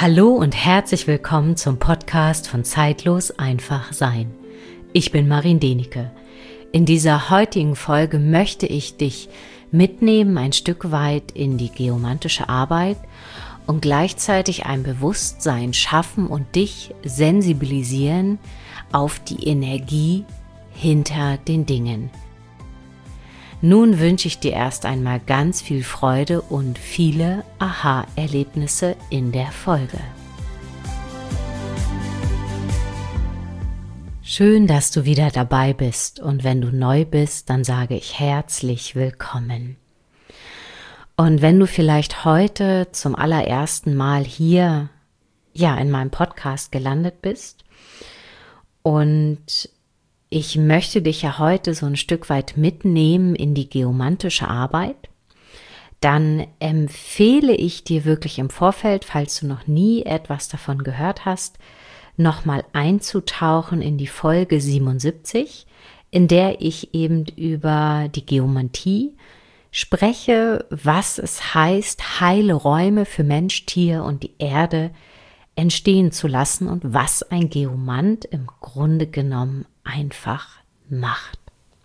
Hallo und herzlich willkommen zum Podcast von Zeitlos einfach sein. Ich bin Marin Denike. In dieser heutigen Folge möchte ich dich mitnehmen ein Stück weit in die geomantische Arbeit und gleichzeitig ein Bewusstsein schaffen und dich sensibilisieren auf die Energie hinter den Dingen. Nun wünsche ich dir erst einmal ganz viel Freude und viele Aha-Erlebnisse in der Folge. Schön, dass du wieder dabei bist, und wenn du neu bist, dann sage ich herzlich willkommen. Und wenn du vielleicht heute zum allerersten Mal hier in meinem Podcast gelandet bist, und ich möchte dich ja heute so ein Stück weit mitnehmen in die geomantische Arbeit, dann empfehle ich dir wirklich im Vorfeld, falls du noch nie etwas davon gehört hast, nochmal einzutauchen in die Folge 77, in der ich eben über die Geomantie spreche, was es heißt, heile Räume für Mensch, Tier und die Erde entstehen zu lassen und was ein Geomant im Grunde genommen einfach macht.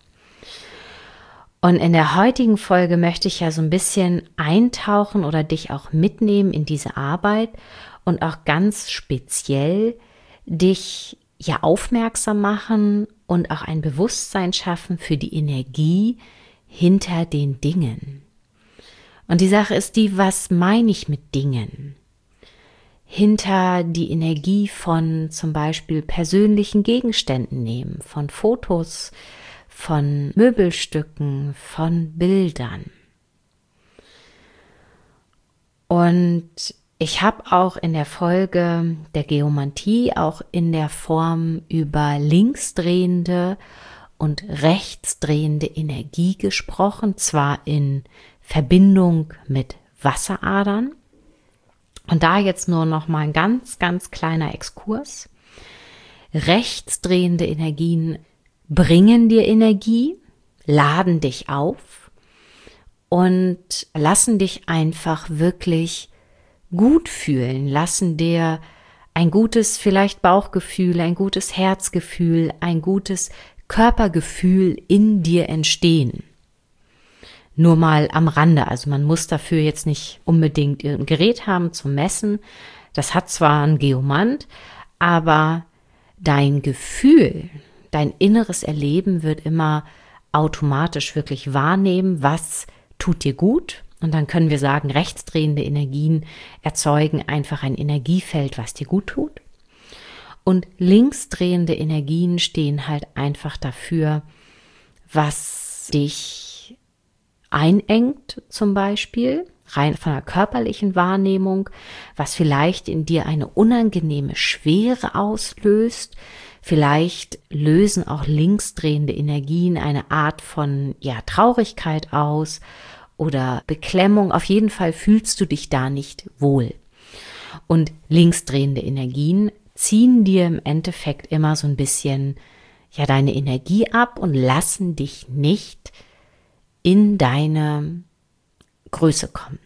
Und in der heutigen Folge möchte ich ja so ein bisschen eintauchen oder dich auch mitnehmen in diese Arbeit und auch ganz speziell dich ja aufmerksam machen und auch ein Bewusstsein schaffen für die Energie hinter den Dingen. Und die Sache ist die, was meine ich mit Dingen? Hinter die Energie von zum Beispiel persönlichen Gegenständen nehmen, von Fotos, von Möbelstücken, von Bildern. Und ich habe auch in der Folge der Geomantie auch in der Form über linksdrehende und rechtsdrehende Energie gesprochen, zwar in Verbindung mit Wasseradern. Und da jetzt nur noch mal ein ganz, ganz kleiner Exkurs. Rechtsdrehende Energien bringen dir Energie, laden dich auf und lassen dich einfach wirklich gut fühlen, lassen dir ein gutes vielleicht Bauchgefühl, ein gutes Herzgefühl, ein gutes Körpergefühl in dir entstehen. Nur mal am Rande, also man muss dafür jetzt nicht unbedingt ein Gerät haben zum Messen. Das hat zwar ein Geomant, aber dein Gefühl, dein inneres Erleben wird immer automatisch wirklich wahrnehmen, was tut dir gut. Und dann können wir sagen, rechtsdrehende Energien erzeugen einfach ein Energiefeld, was dir gut tut. Und linksdrehende Energien stehen halt einfach dafür, was dich einengt zum Beispiel, rein von der körperlichen Wahrnehmung, was vielleicht in dir eine unangenehme Schwere auslöst. Vielleicht lösen auch linksdrehende Energien eine Art von Traurigkeit aus oder Beklemmung. Auf jeden Fall fühlst du dich da nicht wohl. Und linksdrehende Energien ziehen dir im Endeffekt immer so ein bisschen deine Energie ab und lassen dich nicht in deine Größe kommen.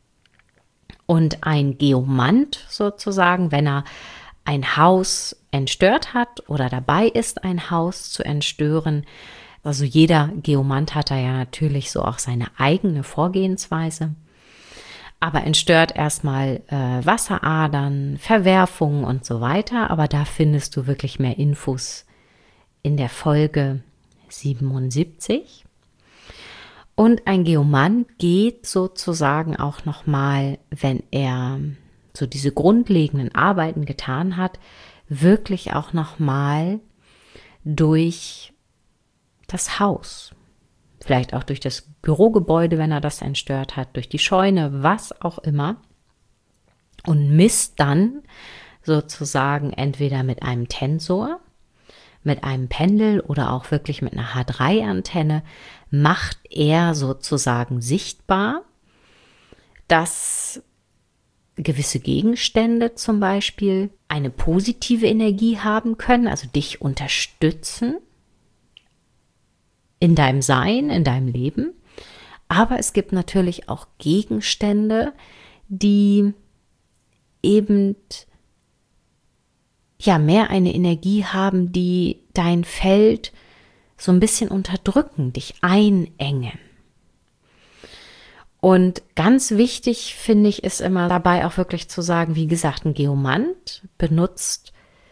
Und ein Geomant sozusagen, wenn er ein Haus entstört hat oder dabei ist, ein Haus zu entstören, also jeder Geomant hat da ja natürlich so auch seine eigene Vorgehensweise, aber entstört erstmal Wasseradern, Verwerfungen und so weiter, aber da findest du wirklich mehr Infos in der Folge 77. Und ein Geomant geht sozusagen auch nochmal, wenn er so diese grundlegenden Arbeiten getan hat, wirklich auch nochmal durch das Haus. Vielleicht auch durch das Bürogebäude, wenn er das entstört hat, durch die Scheune, was auch immer. Und misst dann sozusagen entweder mit einem Tensor, mit einem Pendel oder auch wirklich mit einer H3-Antenne, macht er sozusagen sichtbar, dass gewisse Gegenstände zum Beispiel eine positive Energie haben können, also dich unterstützen in deinem Sein, in deinem Leben. Aber es gibt natürlich auch Gegenstände, die eben mehr eine Energie haben, die dein Feld so ein bisschen unterdrücken, dich einengen. Und ganz wichtig finde ich ist immer dabei auch wirklich zu sagen, wie gesagt, ein Geomant benutzt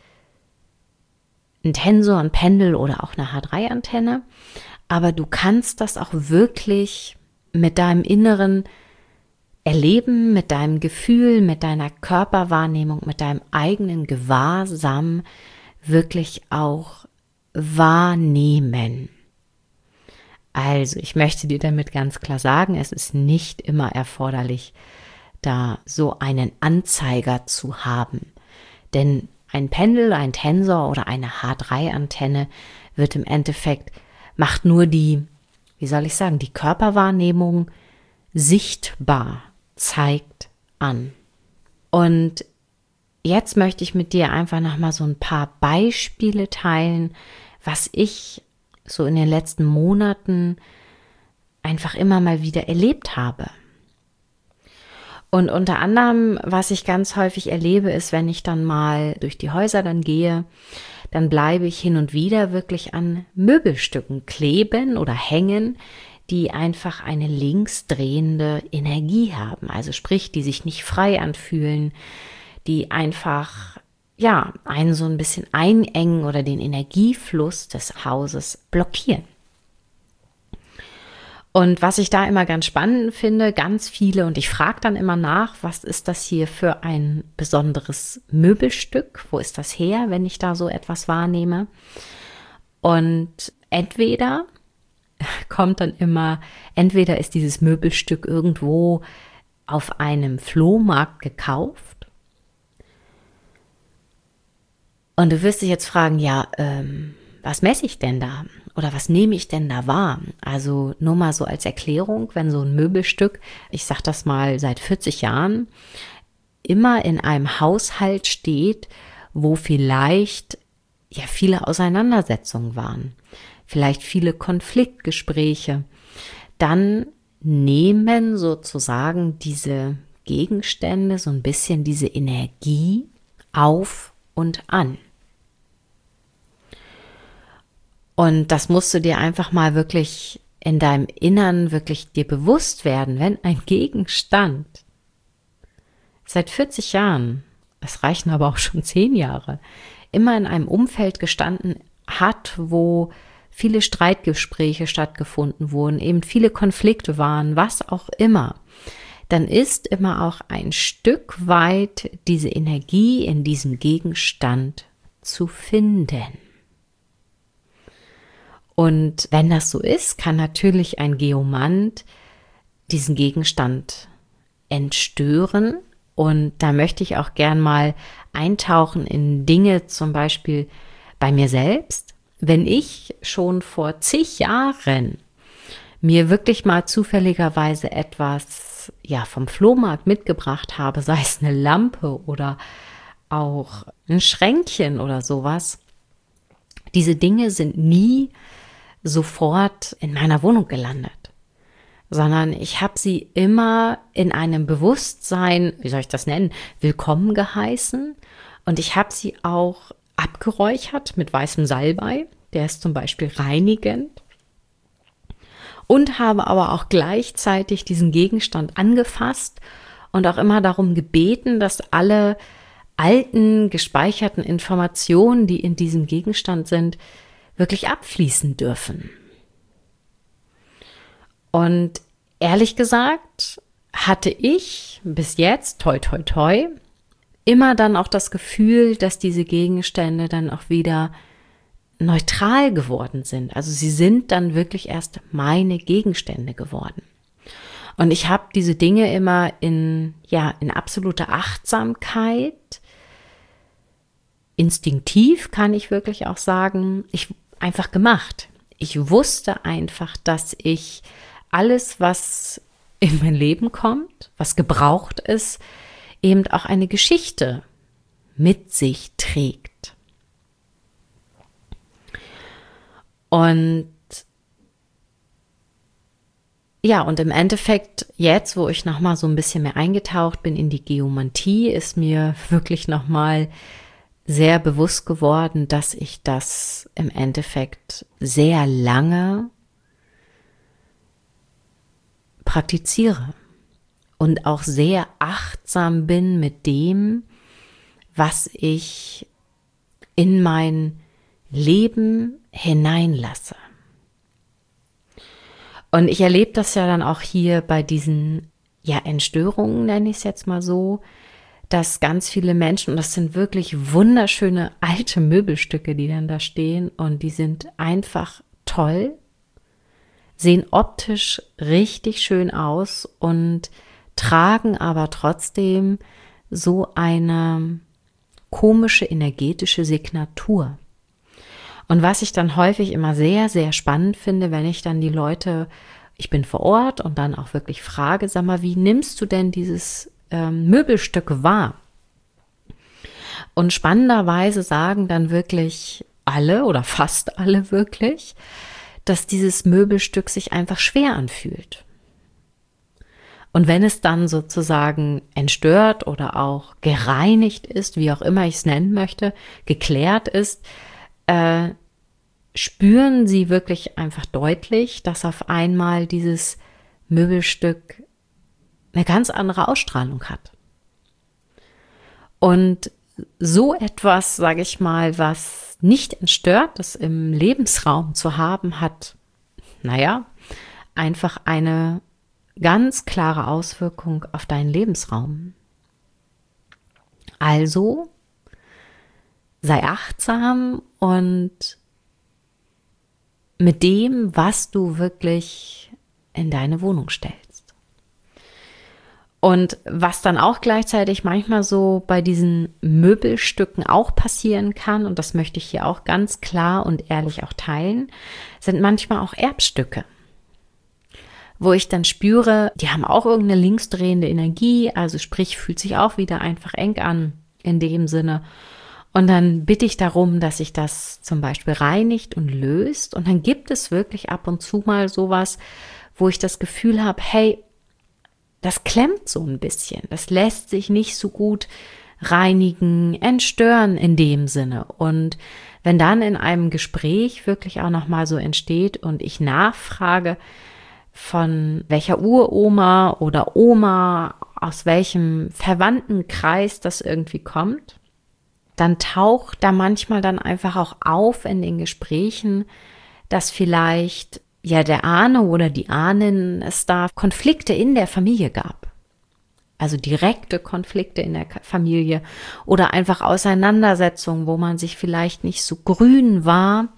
ein Tensor, ein Pendel oder auch eine H3-Antenne, aber du kannst das auch wirklich mit deinem inneren Erleben, mit deinem Gefühl, mit deiner Körperwahrnehmung, mit deinem eigenen Gewahrsam wirklich auch wahrnehmen. Also, ich möchte dir damit ganz klar sagen, es ist nicht immer erforderlich, da so einen Anzeiger zu haben. Denn ein Pendel, ein Tensor oder eine H3-Antenne wird im Endeffekt, macht nur die Körperwahrnehmung sichtbar, zeigt an. Und jetzt möchte ich mit dir einfach nochmal so ein paar Beispiele teilen, was ich so in den letzten Monaten einfach immer mal wieder erlebt habe. Und unter anderem, was ich ganz häufig erlebe, ist, wenn ich dann mal durch die Häuser dann gehe, dann bleibe ich hin und wieder wirklich an Möbelstücken kleben oder hängen, die einfach eine linksdrehende Energie haben. Also sprich, die sich nicht frei anfühlen, die einfach einen so ein bisschen einengen oder den Energiefluss des Hauses blockieren. Und was ich da immer ganz spannend finde, ganz viele, und ich frage dann immer nach, was ist das hier für ein besonderes Möbelstück? Wo ist das her, wenn ich da so etwas wahrnehme? Und entweder ist dieses Möbelstück irgendwo auf einem Flohmarkt gekauft. Und du wirst dich jetzt fragen, was messe ich denn da? Oder was nehme ich denn da wahr? Also nur mal so als Erklärung, wenn so ein Möbelstück, ich sag das mal seit 40 Jahren, immer in einem Haushalt steht, wo vielleicht viele Auseinandersetzungen waren, vielleicht viele Konfliktgespräche, dann nehmen sozusagen diese Gegenstände so ein bisschen diese Energie auf und an. Und das musst du dir einfach mal wirklich in deinem Innern wirklich dir bewusst werden, wenn ein Gegenstand seit 40 Jahren, es reichen aber auch schon 10 Jahre, immer in einem Umfeld gestanden hat, wo viele Streitgespräche stattgefunden wurden, eben viele Konflikte waren, was auch immer, dann ist immer auch ein Stück weit diese Energie in diesem Gegenstand zu finden. Und wenn das so ist, kann natürlich ein Geomant diesen Gegenstand entstören. Und da möchte ich auch gern mal eintauchen in Dinge, zum Beispiel bei mir selbst. Wenn ich schon vor zig Jahren mir wirklich mal zufälligerweise etwas vom Flohmarkt mitgebracht habe, sei es eine Lampe oder auch ein Schränkchen oder sowas, diese Dinge sind nie sofort in meiner Wohnung gelandet, sondern ich habe sie immer in einem Bewusstsein, wie soll ich das nennen, willkommen geheißen, und ich habe sie auch abgeräuchert mit weißem Salbei, der ist zum Beispiel reinigend, und habe aber auch gleichzeitig diesen Gegenstand angefasst und auch immer darum gebeten, dass alle alten, gespeicherten Informationen, die in diesem Gegenstand sind, wirklich abfließen dürfen. Und ehrlich gesagt hatte ich bis jetzt, toi toi toi, immer dann auch das Gefühl, dass diese Gegenstände dann auch wieder neutral geworden sind. Also sie sind dann wirklich erst meine Gegenstände geworden. Und ich habe diese Dinge immer in absoluter Achtsamkeit, instinktiv kann ich wirklich auch sagen, einfach gemacht. Ich wusste einfach, dass ich alles, was in mein Leben kommt, was gebraucht ist, eben auch eine Geschichte mit sich trägt. Und Ja, und im Endeffekt jetzt, wo ich nochmal so ein bisschen mehr eingetaucht bin in die Geomantie, ist mir wirklich nochmal sehr bewusst geworden, dass ich das im Endeffekt sehr lange praktiziere und auch sehr achtsam bin mit dem, was ich in mein Leben hineinlasse. Und ich erlebe das ja dann auch hier bei diesen, Entstörungen, nenne ich es jetzt mal so, dass ganz viele Menschen, und das sind wirklich wunderschöne alte Möbelstücke, die dann da stehen, und die sind einfach toll, sehen optisch richtig schön aus und tragen aber trotzdem so eine komische energetische Signatur. Und was ich dann häufig immer sehr, sehr spannend finde, wenn ich dann die Leute, ich bin vor Ort und dann auch wirklich frage, sag mal, wie nimmst du denn dieses Möbelstück wahr? Und spannenderweise sagen dann wirklich alle oder fast alle wirklich, dass dieses Möbelstück sich einfach schwer anfühlt. Und wenn es dann sozusagen entstört oder auch gereinigt ist, wie auch immer ich es nennen möchte, geklärt ist, spüren sie wirklich einfach deutlich, dass auf einmal dieses Möbelstück eine ganz andere Ausstrahlung hat. Und so etwas, sage ich mal, was nicht Entstörtes im Lebensraum zu haben, hat, einfach eine ganz klare Auswirkung auf deinen Lebensraum. Also sei achtsam und mit dem, was du wirklich in deine Wohnung stellst. Und was dann auch gleichzeitig manchmal so bei diesen Möbelstücken auch passieren kann, und das möchte ich hier auch ganz klar und ehrlich auch teilen, sind manchmal auch Erbstücke, wo ich dann spüre, die haben auch irgendeine linksdrehende Energie, also sprich, fühlt sich auch wieder einfach eng an in dem Sinne. Und dann bitte ich darum, dass sich das zum Beispiel reinigt und löst. Und dann gibt es wirklich ab und zu mal sowas, wo ich das Gefühl habe, hey, das klemmt so ein bisschen. Das lässt sich nicht so gut reinigen, entstören in dem Sinne. Und wenn dann in einem Gespräch wirklich auch nochmal so entsteht und ich nachfrage, von welcher Uroma oder Oma, aus welchem Verwandtenkreis das irgendwie kommt, dann taucht da manchmal dann einfach auch auf in den Gesprächen, dass vielleicht der Ahne oder die Ahnen es da Konflikte in der Familie gab. Also direkte Konflikte in der Familie oder einfach Auseinandersetzungen, wo man sich vielleicht nicht so grün war.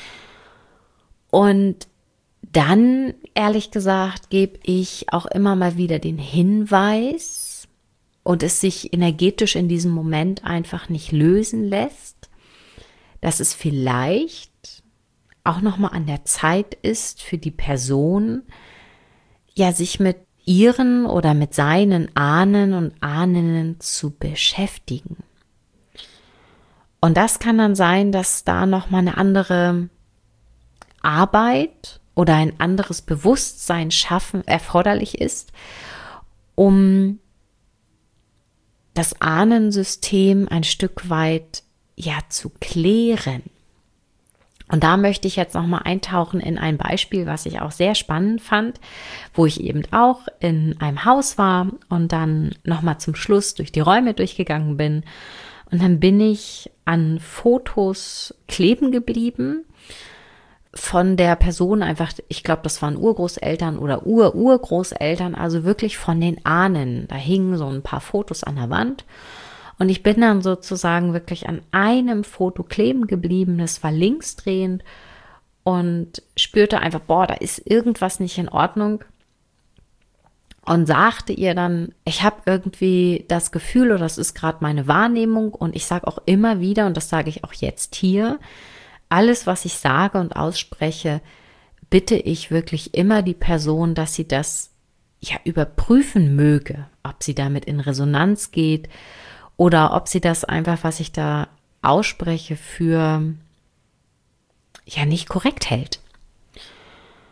Und dann, ehrlich gesagt, gebe ich auch immer mal wieder den Hinweis und es sich energetisch in diesem Moment einfach nicht lösen lässt, dass es vielleicht auch nochmal an der Zeit ist für die Person, sich mit ihren oder mit seinen Ahnen und Ahnen zu beschäftigen. Und das kann dann sein, dass da nochmal eine andere Arbeit oder ein anderes Bewusstsein schaffen erforderlich ist, um das Ahnensystem ein Stück weit zu klären. Und da möchte ich jetzt nochmal eintauchen in ein Beispiel, was ich auch sehr spannend fand, wo ich eben auch in einem Haus war und dann nochmal zum Schluss durch die Räume durchgegangen bin. Und dann bin ich an Fotos kleben geblieben von der Person einfach, ich glaube, das waren Urgroßeltern oder Urgroßeltern, also wirklich von den Ahnen. Da hingen so ein paar Fotos an der Wand. Und ich bin dann sozusagen wirklich an einem Foto kleben geblieben, das war linksdrehend und spürte einfach, da ist irgendwas nicht in Ordnung. Und sagte ihr dann, ich habe irgendwie das Gefühl, oder das ist gerade meine Wahrnehmung, und ich sage auch immer wieder, und das sage ich auch jetzt hier, alles, was ich sage und ausspreche, bitte ich wirklich immer die Person, dass sie das überprüfen möge, ob sie damit in Resonanz geht, oder ob sie das einfach, was ich da ausspreche, für nicht korrekt hält.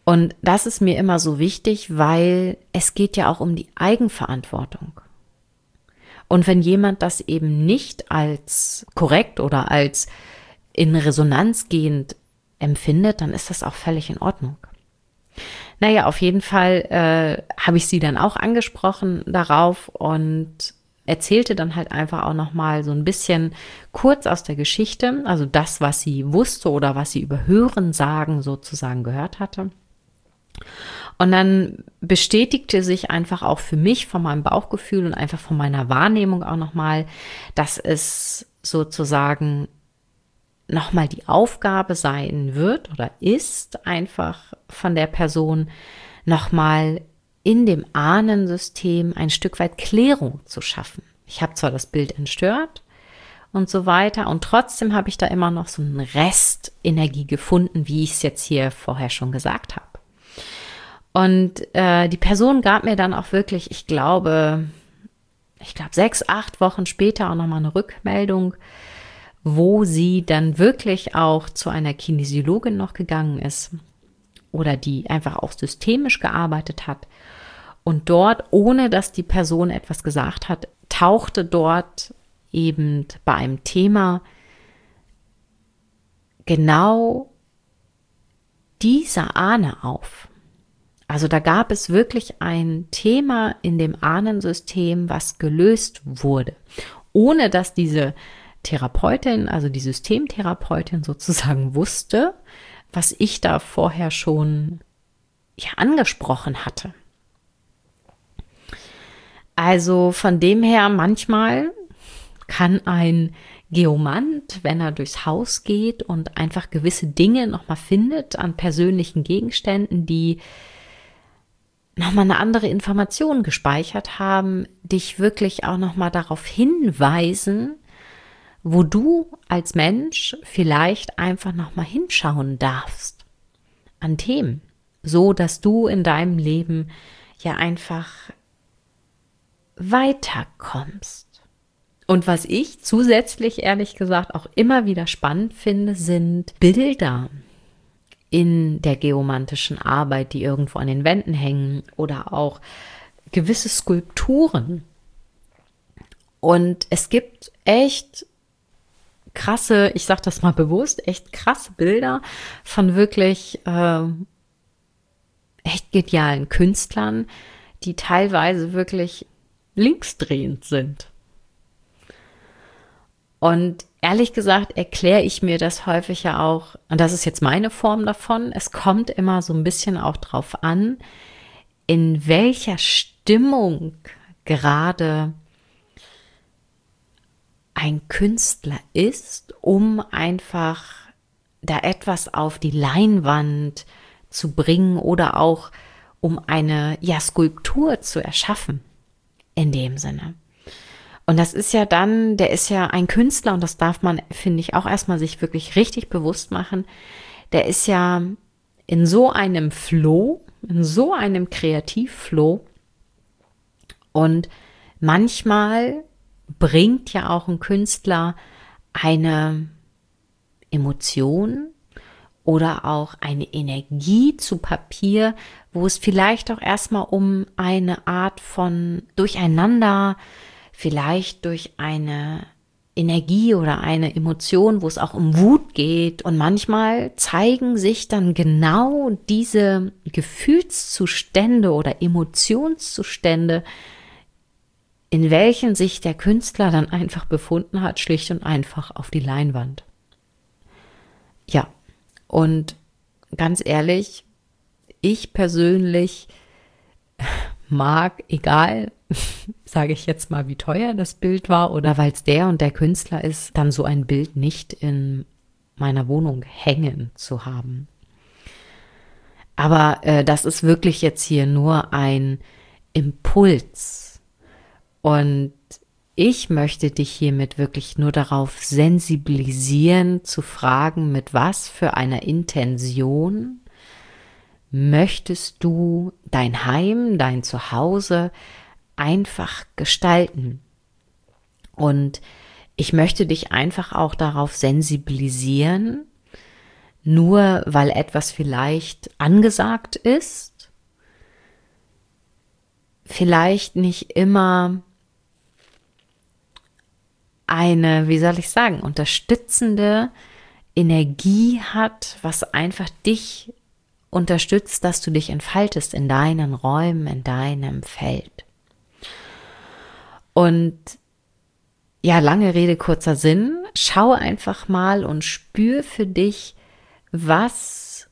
Und das ist mir immer so wichtig, weil es geht ja auch um die Eigenverantwortung. Und wenn jemand das eben nicht als korrekt oder als in Resonanz gehend empfindet, dann ist das auch völlig in Ordnung. Naja, auf jeden Fall habe ich sie dann auch angesprochen darauf und erzählte dann halt einfach auch nochmal so ein bisschen kurz aus der Geschichte, also das, was sie wusste oder was sie über Hörensagen sozusagen gehört hatte. Und dann bestätigte sich einfach auch für mich von meinem Bauchgefühl und einfach von meiner Wahrnehmung auch nochmal, dass es sozusagen nochmal die Aufgabe sein wird oder ist einfach von der Person nochmal in dem Ahnensystem ein Stück weit Klärung zu schaffen. Ich habe zwar das Bild entstört und so weiter und trotzdem habe ich da immer noch so einen Rest Energie gefunden, wie ich es jetzt hier vorher schon gesagt habe. Und die Person gab mir dann auch wirklich, ich glaube 6, 8 Wochen später auch nochmal eine Rückmeldung, wo sie dann wirklich auch zu einer Kinesiologin noch gegangen ist oder die einfach auch systemisch gearbeitet hat. Und dort, ohne dass die Person etwas gesagt hat, tauchte dort eben bei einem Thema genau dieser Ahne auf. Also da gab es wirklich ein Thema in dem Ahnensystem, was gelöst wurde, ohne dass diese Therapeutin, also die Systemtherapeutin sozusagen wusste, was ich da vorher schon angesprochen hatte. Also von dem her, manchmal kann ein Geomant, wenn er durchs Haus geht und einfach gewisse Dinge nochmal findet an persönlichen Gegenständen, die nochmal eine andere Information gespeichert haben, dich wirklich auch nochmal darauf hinweisen, wo du als Mensch vielleicht einfach nochmal hinschauen darfst an Themen, so dass du in deinem Leben ja einfach weiterkommst. Und was ich zusätzlich, ehrlich gesagt, auch immer wieder spannend finde, sind Bilder in der geomantischen Arbeit, die irgendwo an den Wänden hängen oder auch gewisse Skulpturen. Und es gibt echt krasse, ich sage das mal bewusst, echt krasse Bilder von wirklich echt genialen Künstlern, die teilweise wirklich linksdrehend sind. Und ehrlich gesagt erkläre ich mir das häufig ja auch, und das ist jetzt meine Form davon, es kommt immer so ein bisschen auch drauf an, in welcher Stimmung gerade ein Künstler ist, um einfach da etwas auf die Leinwand zu bringen oder auch um eine Skulptur zu erschaffen in dem Sinne. Und das ist ja dann, der ist ja ein Künstler und das darf man, finde ich, auch erstmal sich wirklich richtig bewusst machen. Der ist ja in so einem Flow, in so einem Kreativflow und manchmal bringt ja auch ein Künstler eine Emotion oder auch eine Energie zu Papier, wo es vielleicht auch erstmal um eine Art von Durcheinander, vielleicht durch eine Energie oder eine Emotion, wo es auch um Wut geht. Und manchmal zeigen sich dann genau diese Gefühlszustände oder Emotionszustände, in welchen sich der Künstler dann einfach befunden hat, schlicht und einfach auf die Leinwand. Ja, und ganz ehrlich, ich persönlich mag, egal, sage ich jetzt mal, wie teuer das Bild war oder weil es der und der Künstler ist, dann so ein Bild nicht in meiner Wohnung hängen zu haben. Aber das ist wirklich jetzt hier nur ein Impuls. Und ich möchte dich hiermit wirklich nur darauf sensibilisieren, zu fragen, mit was für einer Intention möchtest du dein Heim, dein Zuhause einfach gestalten. Und ich möchte dich einfach auch darauf sensibilisieren, nur weil etwas vielleicht angesagt ist, vielleicht nicht immer eine, wie soll ich sagen, unterstützende Energie hat, was einfach dich unterstützt, dass du dich entfaltest in deinen Räumen, in deinem Feld. Und ja, lange Rede, kurzer Sinn, schau einfach mal und spür für dich, was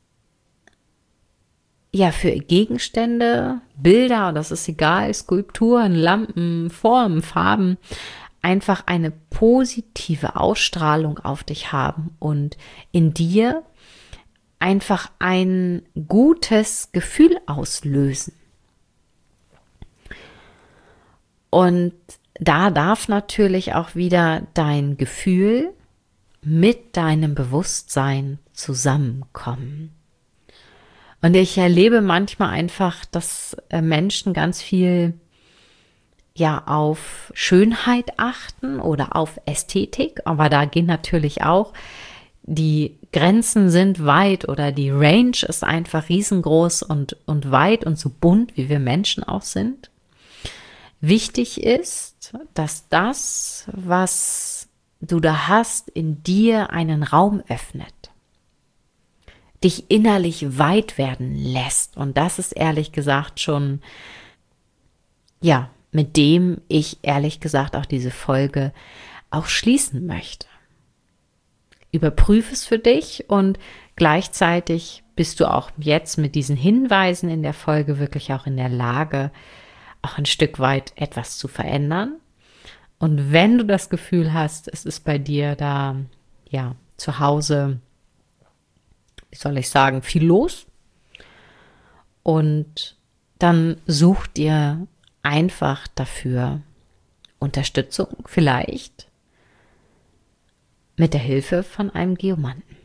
ja für Gegenstände, Bilder, das ist egal, Skulpturen, Lampen, Formen, Farben, einfach eine positive Ausstrahlung auf dich haben und in dir einfach ein gutes Gefühl auslösen. Und da darf natürlich auch wieder dein Gefühl mit deinem Bewusstsein zusammenkommen. Und ich erlebe manchmal einfach, dass Menschen ganz viel auf Schönheit achten oder auf Ästhetik, aber da gehen natürlich auch die Grenzen sind weit oder die Range ist einfach riesengroß und weit und so bunt, wie wir Menschen auch sind. Wichtig ist, dass das, was du da hast, in dir einen Raum öffnet, dich innerlich weit werden lässt. Und das ist ehrlich gesagt schon, mit dem ich ehrlich gesagt auch diese Folge auch schließen möchte. Überprüfe es für dich und gleichzeitig bist du auch jetzt mit diesen Hinweisen in der Folge wirklich auch in der Lage, auch ein Stück weit etwas zu verändern. Und wenn du das Gefühl hast, es ist bei dir da, zu Hause, wie soll ich sagen, viel los, und dann such dir einfach dafür Unterstützung, vielleicht mit der Hilfe von einem Geomanten.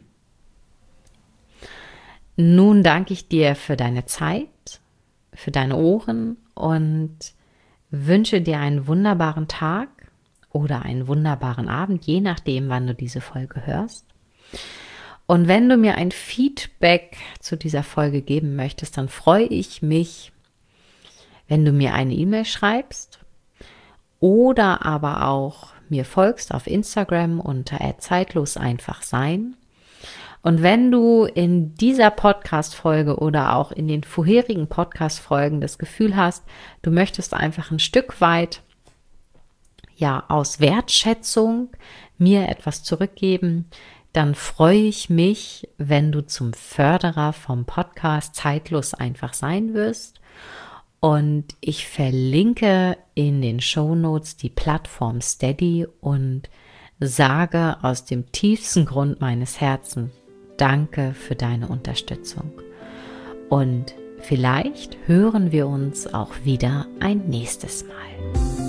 Nun danke ich dir für deine Zeit, für deine Ohren und wünsche dir einen wunderbaren Tag oder einen wunderbaren Abend, je nachdem, wann du diese Folge hörst. Und wenn du mir ein Feedback zu dieser Folge geben möchtest, dann freue ich mich, wenn du mir eine E-Mail schreibst oder aber auch mir folgst auf Instagram unter @zeitloseinfachsein. Und wenn du in dieser Podcast-Folge oder auch in den vorherigen Podcast-Folgen das Gefühl hast, du möchtest einfach ein Stück weit aus Wertschätzung mir etwas zurückgeben, dann freue ich mich, wenn du zum Förderer vom Podcast Zeitlos einfach sein wirst. Und ich verlinke in den Shownotes die Plattform Steady und sage aus dem tiefsten Grund meines Herzens danke für deine Unterstützung. Und vielleicht hören wir uns auch wieder ein nächstes Mal.